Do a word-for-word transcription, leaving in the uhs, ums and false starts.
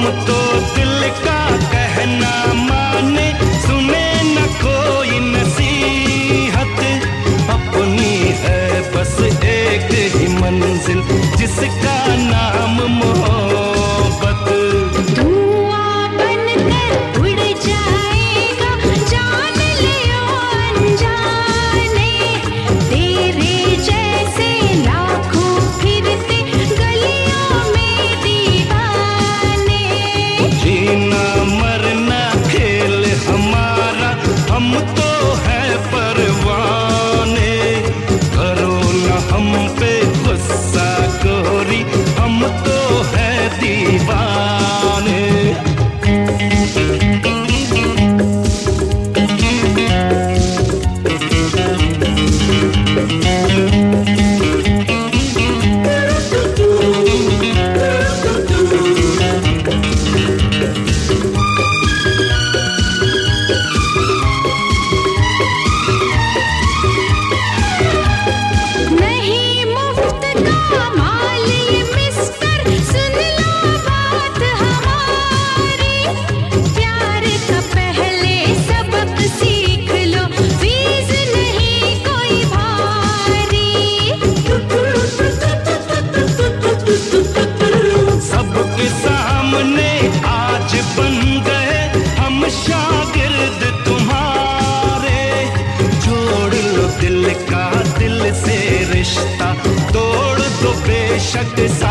तो दिल का कहना माने, सुने न कोई नसीहत। अपनी है बस एक ही मंजिल, जिसका नाम मोहब्बत। धुआं बनकर उड़ जाएगा, जान लियो अनजाने। तेरे जैसे लाखों फिरते गलियों में दीवाने। जीना मरना खेल हमारा, हम तो है परवाने। करो न हम पे गुस्सा गोरी, हम तो है दीवाने। नहीं मुफ्त का माल ये मिस्टर, सुन लो बात हमारी। प्यार का पहले सबक सीख लो, फीस नहीं कोई भारी। सबके सामने आज बन गए हम शागिर्द तुम्हारे। जोड़ लो दिल का दिल से रिश्ता, तोड़ दो बेशक